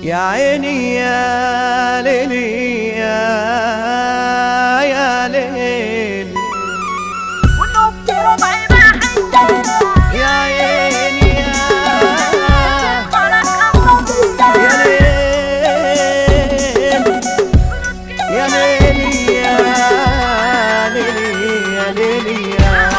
يا عيني يا ليلي يا ليل والنبض ربعي ما حدنا يا عيني يا ليل يا ليلي يا ليلي يا ليلي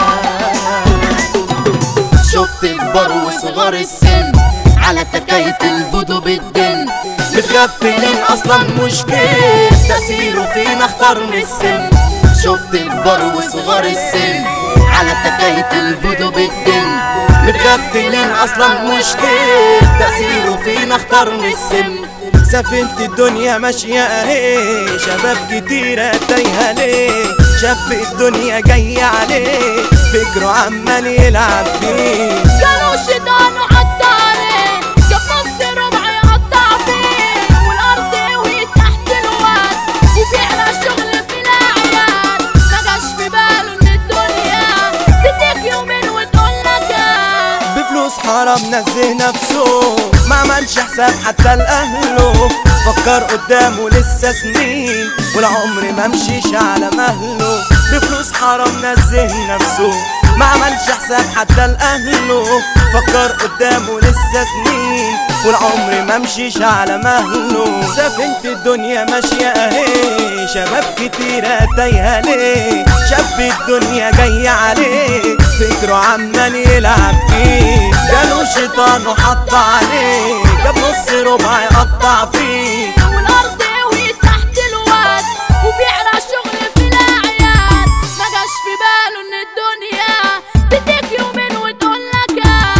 شفت كبار وصغار السن على تكاية الفودو بالدن، متغفلين اصلا مشكل تأثيره فينا اختار من السن. شفت كبار وصغار السن على تكاية الفودو بالدن، متغفلين اصلا مشكل تأثيره فينا اختار من السن. سفينة الدنيا ماشية اهي، شباب كتيرة تايهة ليه، شاب الدنيا جاي عليه فكره عمال يلعب بيه. قالوا الشيطان وحط عليه جاب نص ربع يقطع فيه، والارض وهي تحت الواد وبيعلى الشغل في الاعياد. ما جاش في باله ان الدنيا تديك يومين وتقول لك بفلوس حرام نزه نفسه، ما عملش حساب حتى لأهله، فكر قدامه لسه سنين والعمر ما مشيش على مهله. بفلوس حرام نزه نفسه، ما عملش حساب حتى لأهله، فكر قدامه لسه سنين والعمر ما مشيش على مهله. سفينة الدنيا ماشية اهي، شباب كتيرة تايهة ليه، شاب الدنيا جاي عليه فكره عمال يلعب فيه. جاله شيطان وحط عليه جاب نص ربع يقطع فيه، والارض وهي تحت الواد وبيعلى الشغل في الاعياد. ما جاش في باله ان الدنيا تديك يومين وتقول لك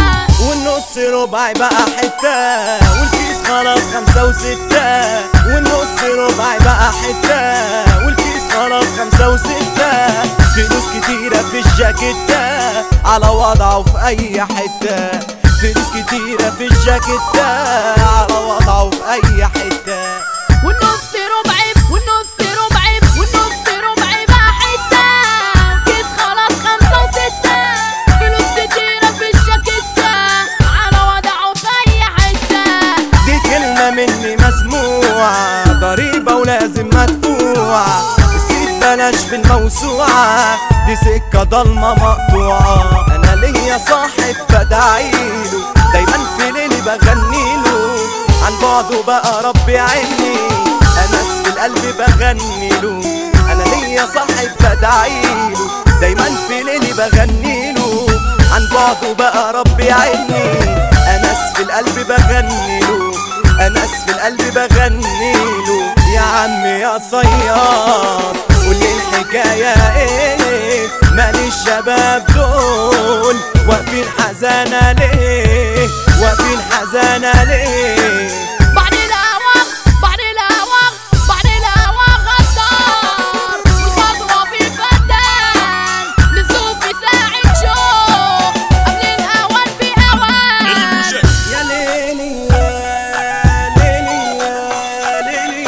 والنص ربع بقى حتة والكيس خلاص 5 و6، والنص ربع بقى حتة والكيس خلاص 5 و6. فلوس كتيرة في الجاكيتة على وضعه في أي حتة، فلوس كتيرة في الجاكيتة على وضعه في أي حتة. والنص ربعي والنص ربعي والنص ربعي بقى حتة وكيس خلاص 5 و6. فلوس كتيرة في الجاكيتة على وضعه في أي حتة. دي كلمة مني مسموعة، ضريبة ولازم مدفوعة، السيد بلاش في الموسوعة، دي سكة ضلمة مقطوعة. أنا ليا صاحب بدعيله دايما في ليلي بغنيله، عن بعده بقى ربي عيني أنس في القلب بغنيله. أنا ليا صاحب بدعيله دايما في ليلي بغنيله، عن بعده بقى ربي عيني أنس في القلب بغنيله، أنس في القلب بغنيله. يا عم يا صياد قول لي الحكاية ايه، مال الشباب دول واقفين حزانة ليه، واقفين حزانة ليه. بعد الهواق بعد الهواق بعد الهواق غدار، والخطوة في فتان للزوف يساعد شوق قبل الأوان بأوان. يا ليلي يا ليلي يا ليلي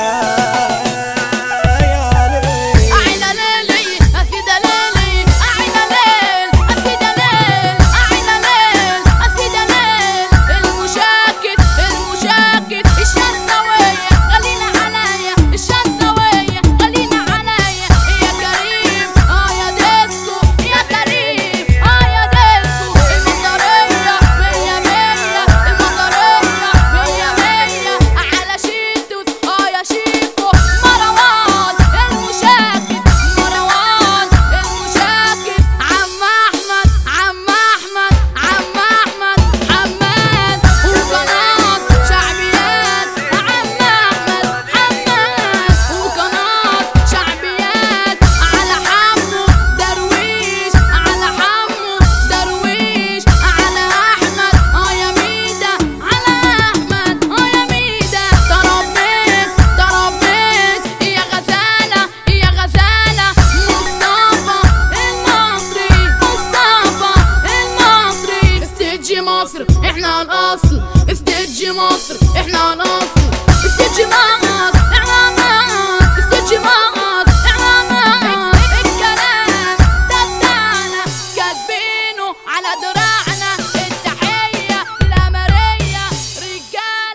يا ليلي. أعينا ليلي أسيد ليلي، أعينا ليل أسيد ليل، أعينا ليل أسيد ليل. المشاكس المشاكس الشنزوية غلينا عليا، الشنزوية غلينا عليا. يا كريم يا ديسكو يا كريم يا ديسكو. المطرية مية مية، المطرية مية مية على شيتوس يا شيكو. مروان المشاكس مروان المشاكس. عم أحمد عم أحمد عم أحمد حماد وقناة شعبيات. عم أحمد حماد وقناة شعبيات على حمو درويش، على حمو درويش، على أحمد يا ميدة، على أحمد يا ميدة. تربيت تربيت يا غزالة يا غزالة. مصطفى المصري مصطفى المصري. استدجي مصر احنا الأصل، استدجي مصر احنا الأصل، استدجي مصر